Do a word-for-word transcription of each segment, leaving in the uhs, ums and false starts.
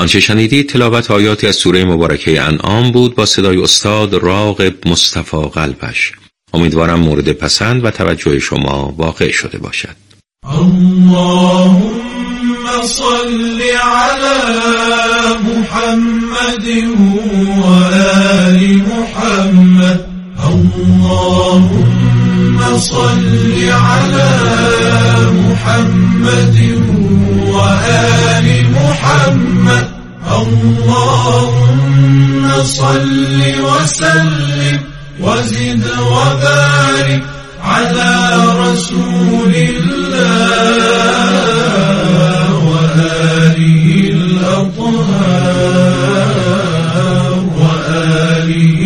آنچه شنیدید تلاوت آیاتی از سوره مبارکه انعام بود با صدای استاد راغب مصطفی قلبش. امیدوارم مورد پسند و توجه شما واقع شده باشد. اللهم صل على محمد و آل محمد. اللهم صل على محمد و آل محمد. اللهم صل وسلم وزد وبارك على رسول الله وآله الأطهار وآله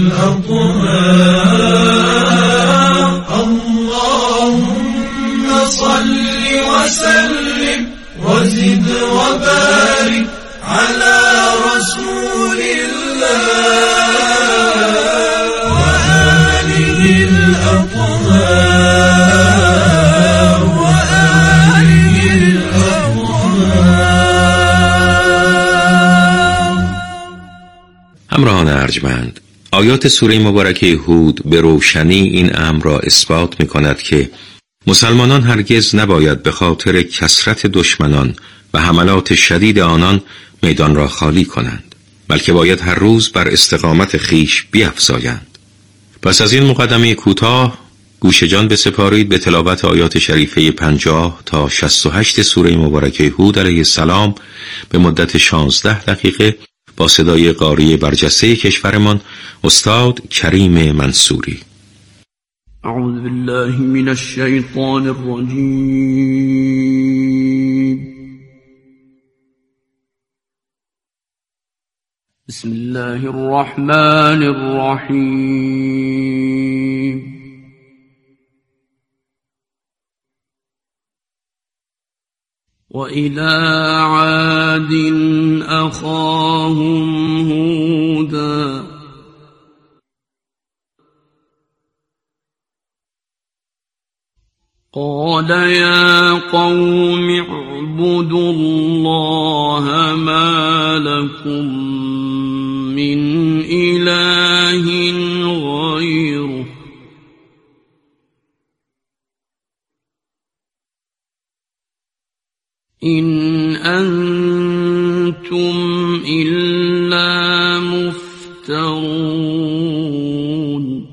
الأطهار. اللهم صل وسلم وزد وبارك على رسول الله وآله الأطهار وآله الأطهار. همراهان ارجمند، آیات سوره مبارکه هود به روشنی این امر را اثبات می کند که مسلمانان هرگز نباید به خاطر کثرت دشمنان و حملات شدید آنان میدان را خالی کنند، بلکه باید هر روز بر استقامت خیش بیفزایند. پس از این مقدمه کوتاه گوش جان بسپارید به تلاوت آیات شریفه پنجاه تا شصت و هشت سوره مبارکه هود علیه السلام به مدت شانزده دقیقه با صدای قاری برجسته کشورمان استاد کریم منصوری. اعوذ بالله من الشیطان الرجیم. بسم الله الرحمن الرحیم. وإلى عاد أخاهم هودا قال يا قوم اعبدوا الله ما لكم من إله غيره إن أنتم إلا مفترون.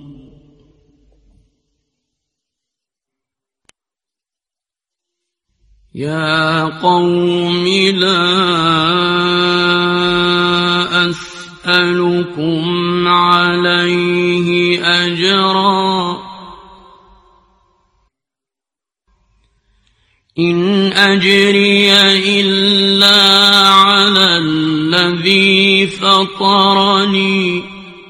يا قوم لا أسألكم عليه أجرا إن أجري إلا على الذي فطرني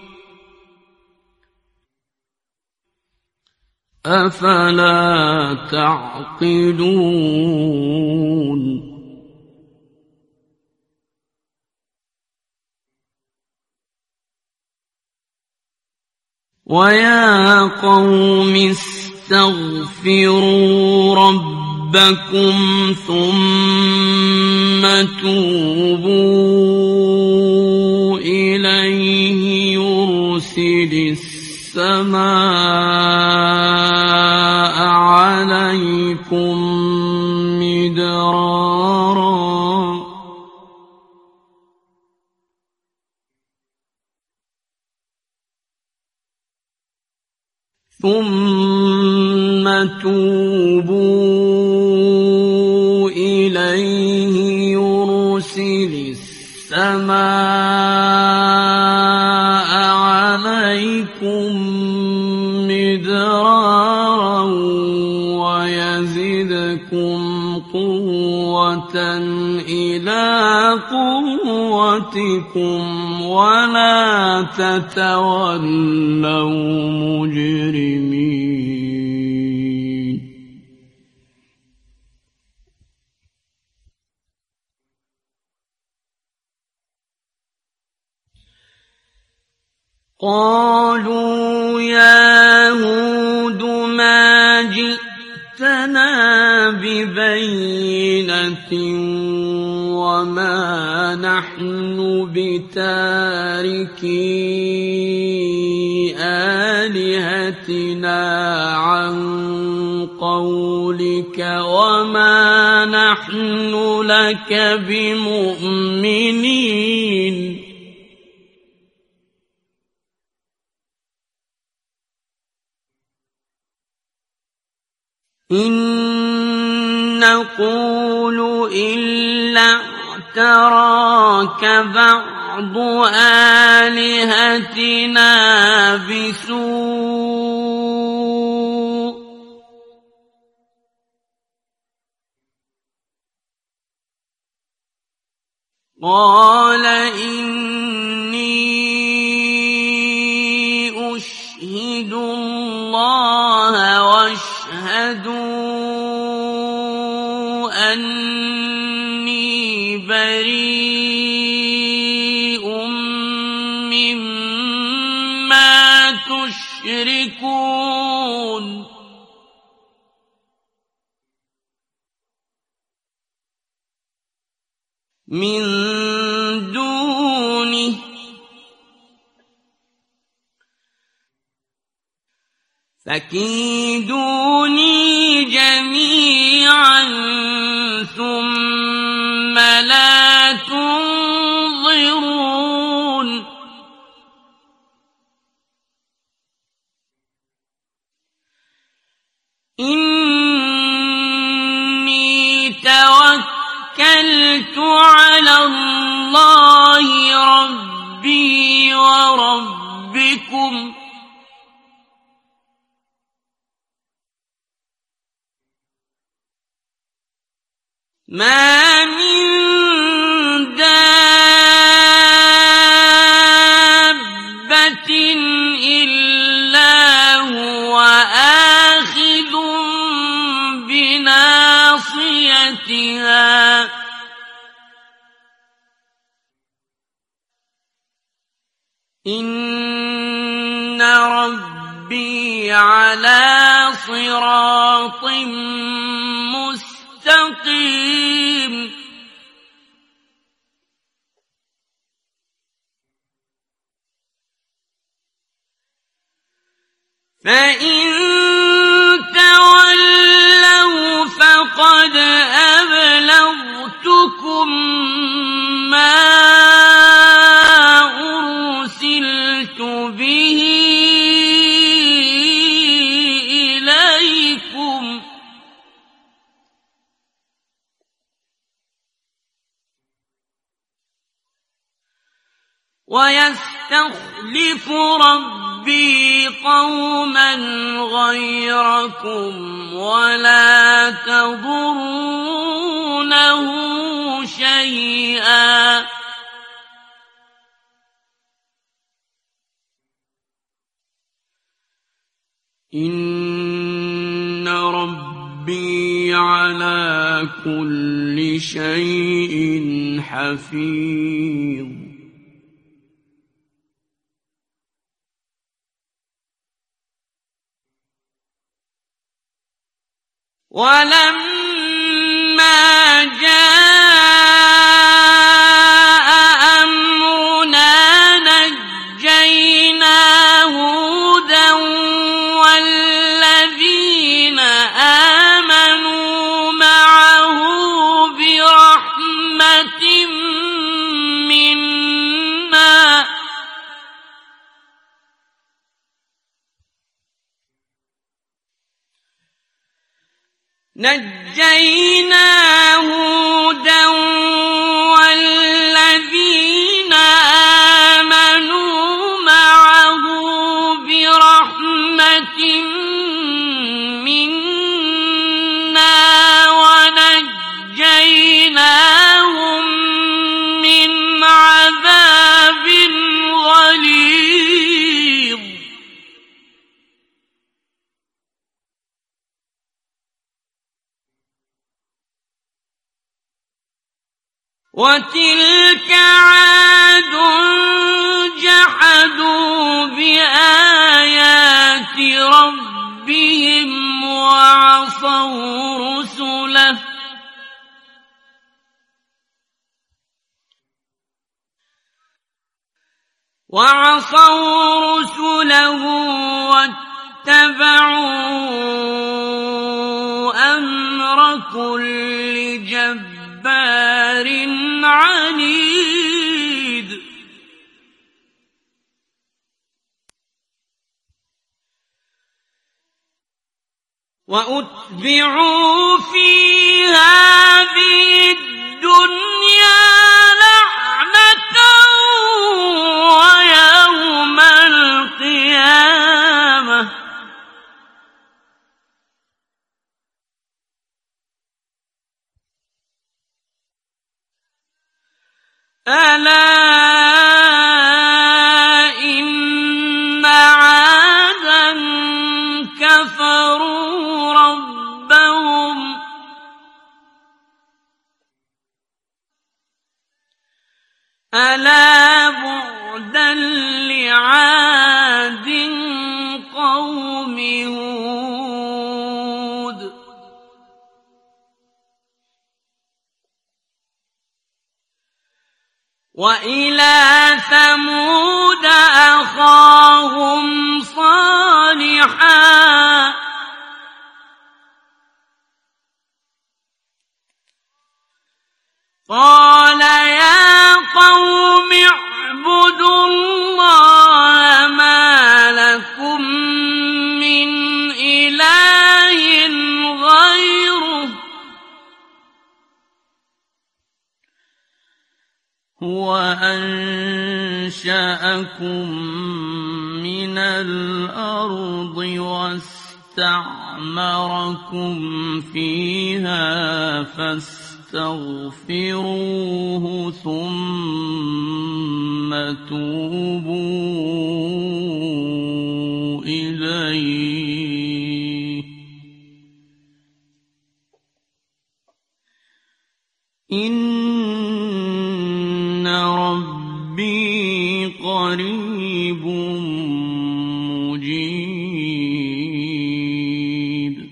أفلا تعقلون. ويا قوم استغفروا ربكم ربكم ثم توبوا إليه يرسل السماء عليكم مدرارا ثم توبوا إليه يرسل السماء عليكم مدرارا ويزدكم قوة إلى قوتكم ولا تتولوا مجرمين. قالوا يا هود ما جئتنا ببينة وما نحن بتاركي آلهتنا عن قولك وما نحن لك بمؤمنين إن نقول إلا اعتراك بعض آلهتنا بسوء قال إني أشهد الله واشهدوا أني بريء مما تشركون من دونه فكيدوني جميعا ثم لا تنظرون إني توكلت على الله ربي وربكم ما من دابة إلا هو آخذ بناصيتها إن ربي على صراط مستقيم فإن تولوا فقد أبلغتكم ما أرسلت به إليكم ويستخلف ربي قوما غيركم ولا تضرونه شيئا إن ربي على كل شيء حفيظ ولما جاء أمرنا نجينا هودا والذين آمنوا معه برحمة منا نجينا هودا والذين آمنوا معه برحمة منا ونجيناهم من عذاب غليظ وتلك عاد جحدوا بآيات ربهم وعصوا رسله وعصوا رسله واتبعوا أمر كل جبار عنيد وأتبعوا في هذه الدنيا لعنة ويوم القيامة ألا إن عادا كفروا ربهم ألا بعدا لعاد قوم هود وإلى ثمود أخاهم صالحا قال يا قوم اعبدوا الله ما لكم من إله غيره هو أنشأكم من الأرض واستعمركم فيها فاستغفروه ثم توبوا إليه إن ربي قريب مجيب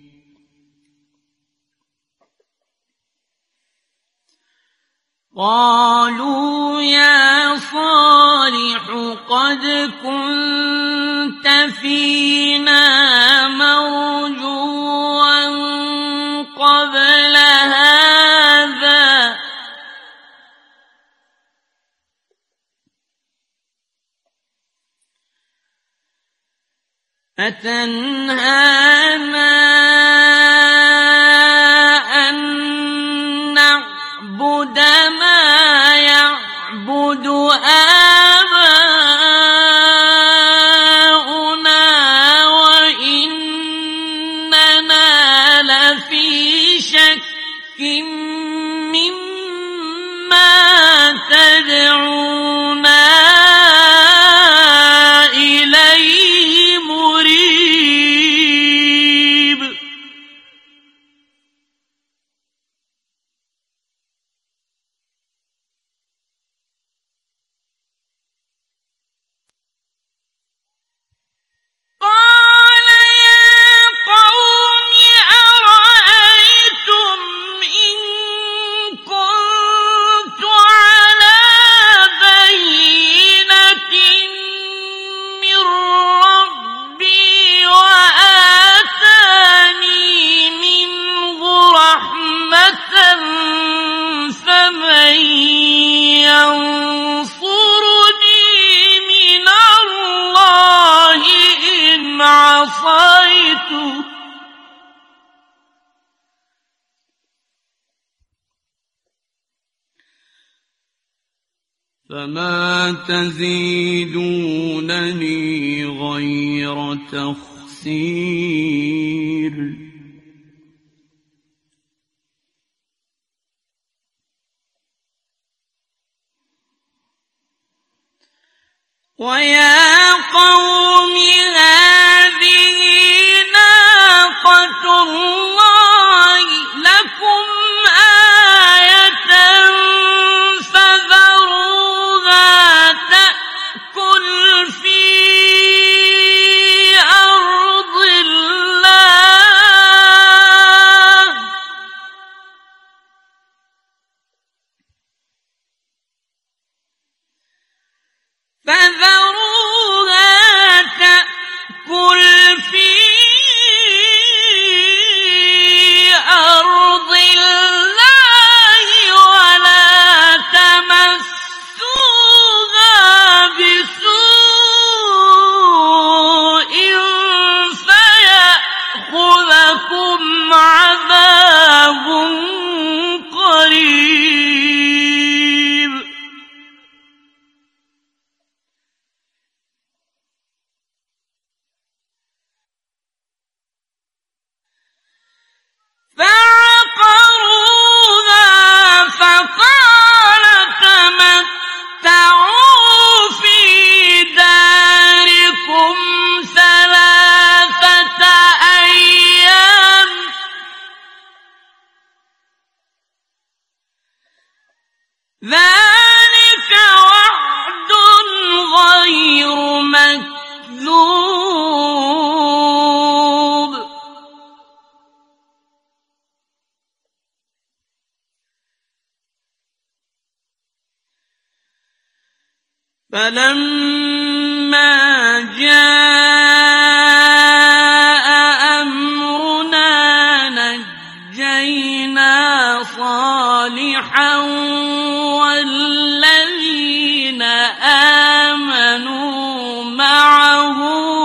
قالوا يا صالح قد كنت فينا مرجوا قبل هذا أتنهانا أن نعبد ما يعبد آباؤنا وإننا لفي شك مما تدعونا إليه مريب قال يا قوم أرأيتم إن كنت على بينة من ربي وآتاني منه رحمة فمن ينصرني من الله إن عصيته فما تزيدونني غير تخسير ويا قوم هذه ناقة الله لكم آية فذروها تأكل في أرض الله فذروها تأكل في أرض الله ولا تمسوها بسوء فيأخذكم عذاب قريب. فعقروها فقال تمتعوا في داركم ثلاثة أيام ذلك وعد غير مكذوب. فلما جاء أمرنا نجينا صالحا والذين آمنوا معه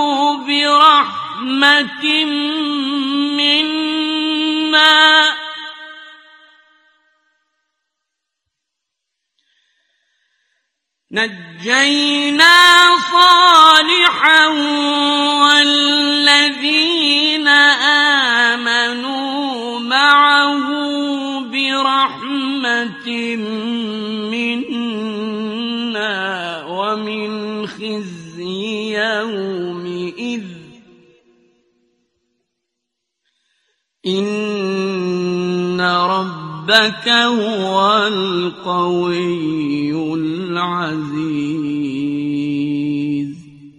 برحمة منا نجينا صالحا والذين آمنوا معه برحمة منا ومن خزي يومئذ إن ربك هو القوي العزيز.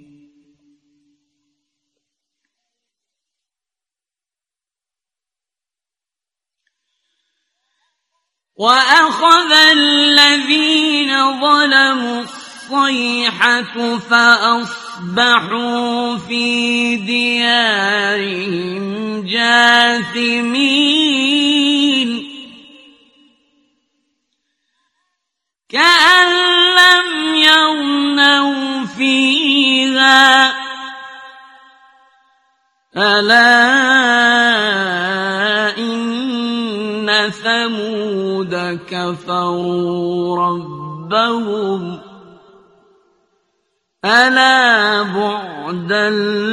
وأخذ الذين ظلموا الصيحة فأصبحوا في ديارهم جاثمين كأن لم يغنوا فيها ألا إن ثمود كفروا ربهم ألا بعدا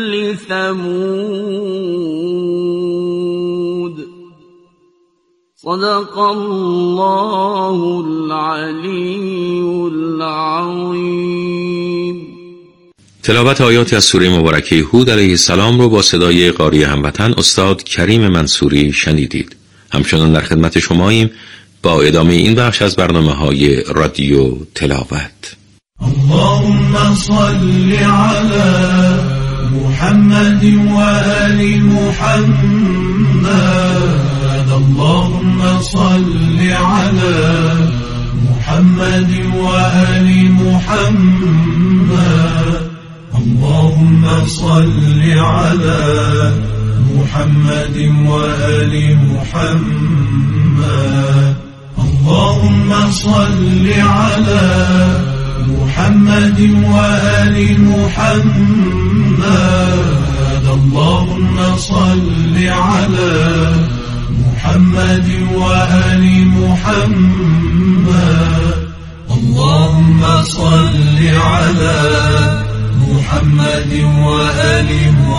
لثمود. صدق الله العلی العظیم. تلاوت آیات از سوره مبارکه هود علیه السلام رو با صدای قاری هموطن استاد کریم منصوری شنیدید. همچنان در خدمت شماییم با ادامه این بخش از برنامه‌های رادیو تلاوت. اللهم صل على محمد وآل محمد. اللهم صل على محمد وآل محمد. اللهم صل على محمد وآل محمد. اللهم صل على محمد وآل محمد. اللهم صل على محمد وآل محمد. اللهم صل على محمد وآل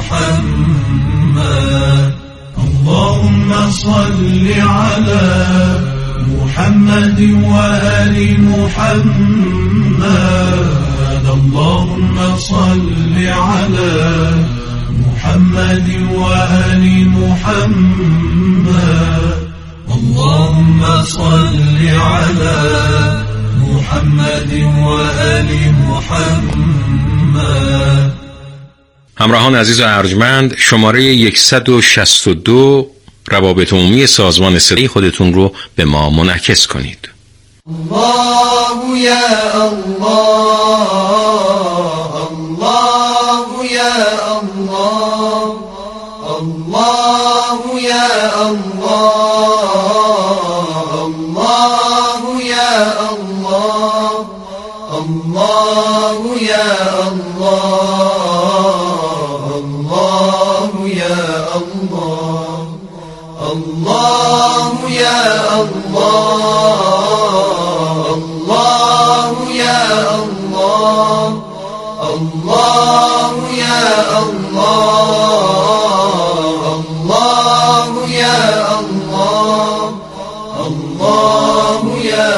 محمد. اللهم صل على محمد وآل محمد. اللهم صل على محمد وآل محمد. اللهم صل على محمد وآل محمد. همراهان عزیز و ارجمند، شماره صد و شصت و دو روابط عمومی سازمان صدای خودتون رو به ما منعکس کنید. الله يا الله الله يا الله الله يا الله الله يا الله الله يا الله الله يا الله الله يا الله الله يا الله الله يا الله الله يا الله الله يا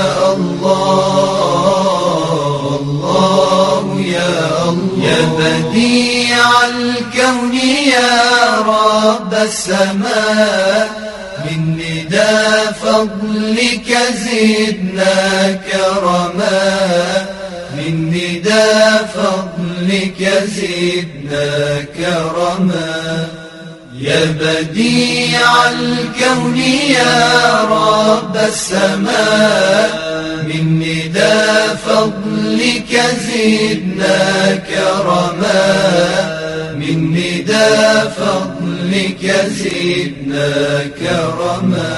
الله الله يا الله يا بديع الكون يا رب السماء من ندى فضلك زدنا كرما من ندى فضلك زدنا كرما يا بديع الكون يا رب السماء من ندى فضلك زدنا كرما من ندى فضلك زدنا كرما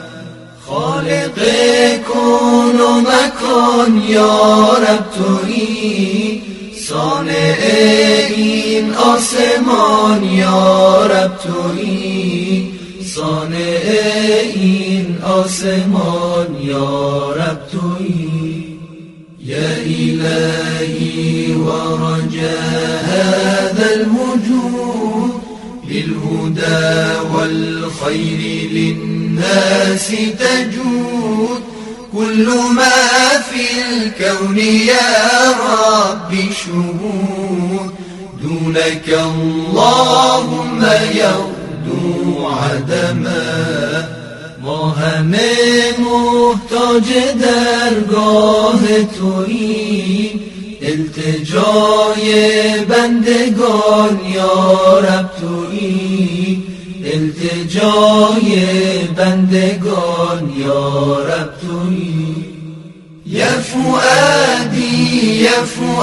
خالق كن مكن يا رب تویی صانع این آسمان یا رب تویی صانع این آسمان یا رب تویی يا إلهي ورجاء هذا الوجود بالهدى والخير للناس تجود كل ما في الكون يا ربي شهود دونك اللهم يغدو عدما ما همه محتاج درگاه تویی التجای بندگان یا رب تویی التجای بندگان یا رب تویی يا فؤادي يا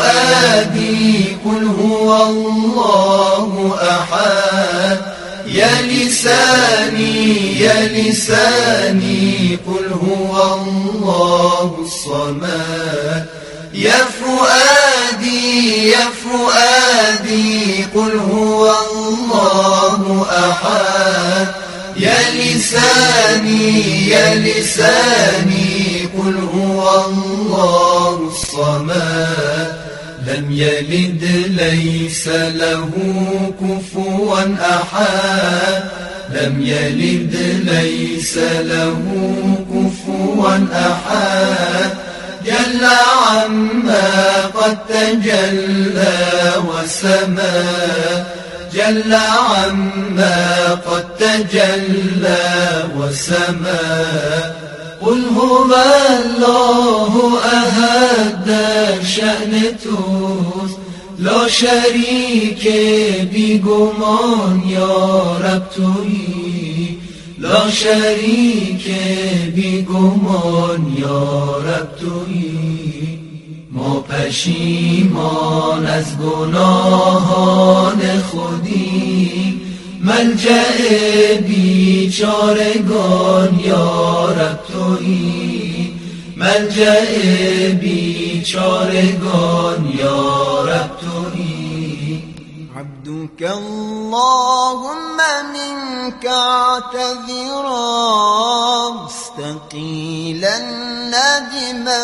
فؤادي قل هو الله أحد يا لساني يا لساني قل هو الله الصمد يا فؤادي يا فؤادي قل هو الله أحد يا لساني يا لساني قل هو الله الصمد لم يلد ليس له كفوا أحد لم يلد ليس له كفوا أحد جل عما قد تجلى وسما جل عما قد تجلى وسما قل هو الله أحد شأن توس لا شريك بگمان یا رب تویی لا شريك بگمان یا رب تویی ما پشیمان از گناهان خودی ملجأ بیچارگان یا رب تویی ملجأ بیچارگان یا رب تویی عبدك اللهم منك اعتذرا مستقيلا ندما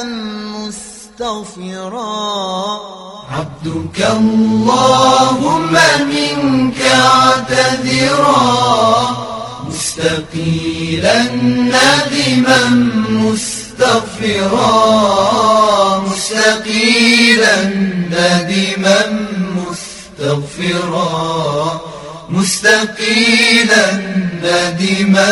مستغفرا عبدك اللهم منك اعتذرا مستقيلا ندما مستغفرا مستقيلا ندما مستغفرا مستقيلا ندما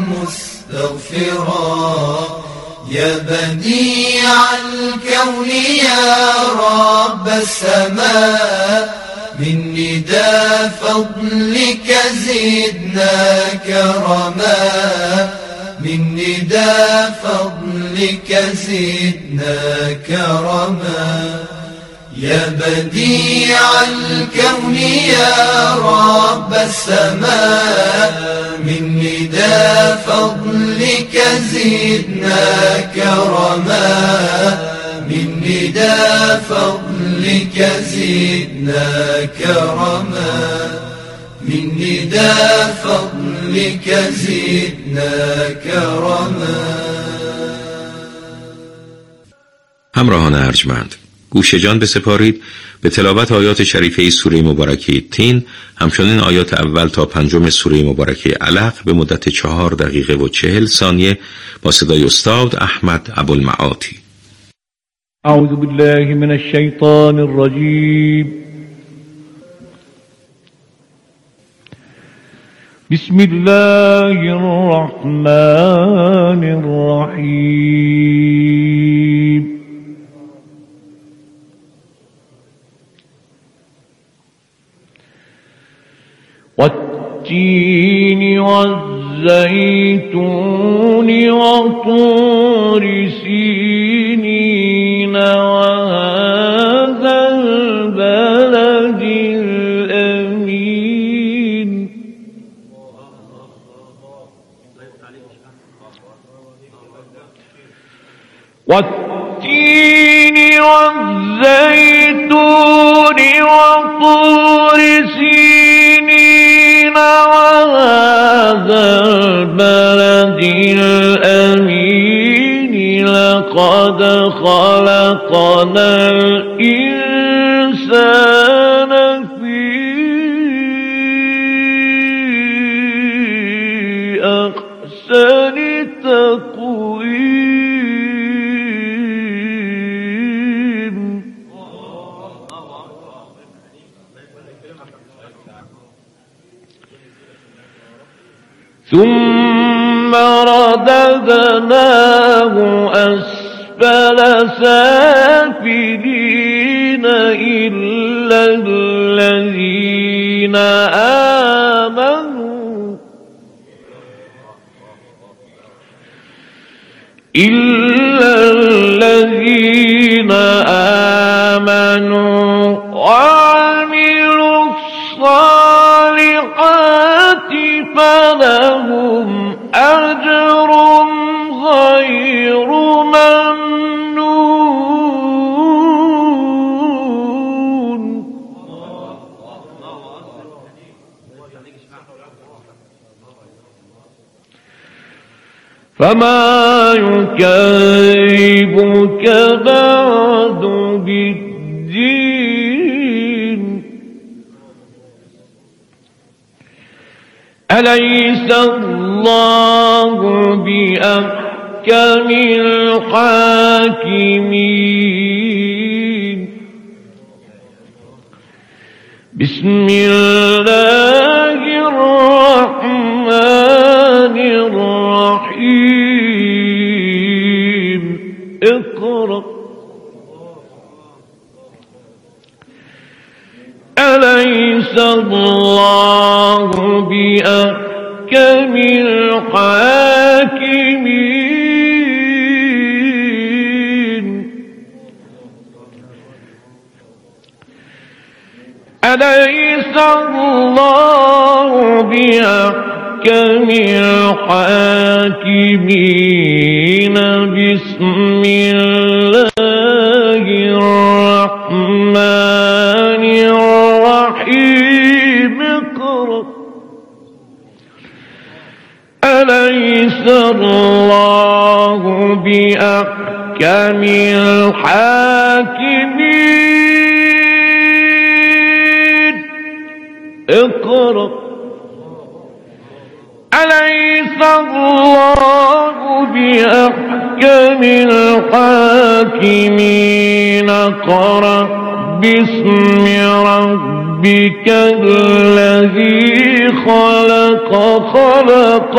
مستغفرا يا بديع الكون يا رب السماء من ندى فضلك زدنا كرما من ندى فضلك زدنا كرما يا بديع الكون يا رب السماء من ندى فضلك زدنا كرما من ندى فضلك زدنا كرما من ندى فضلك زدنا كرما. همراهان ارجمند، گوش جان بسپارید به تلاوت آیات شریفه سوره مبارکه تین، همچنین آیات اول تا پنجم سوره مبارکه علق به مدت چهار دقیقه و چهل ثانیه با صدای استاد احمد ابوالمعاطی. اعوذ بالله من الشیطان الرجیم. بسم الله الرحمن الرحیم. والتين والزيتون وطور سينين وهذا البلد الأمين. والتين والزيتون وطور سينين وهذا البلد الأمين لقد خلقنا الإنسان في أحسن تقويم. ثم رددناه أسفل سافلين إلا الذين آمنوا إلا الذين آمنوا وعملوا الصالحات فلهم أجر غير ممنون. فما يكذبك بعد بالدين. أليس الله بأحكم الحاكمين. بسم الله الرحمن الرحيم. اقرأ. أليس الله بأحكم الحاكمين. أليس الله بأحكم الحاكمين. بسم الله الرحمن الرحيم. اقرأ. أليس الله بأحكم الحاكمين. اقرأ. أليس الله بأحكم الحاكمين. اقرأ باسم ربك الذي خلق خلق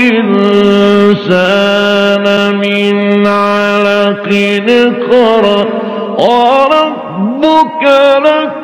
الإنسان من علق. اقرأ وربك لك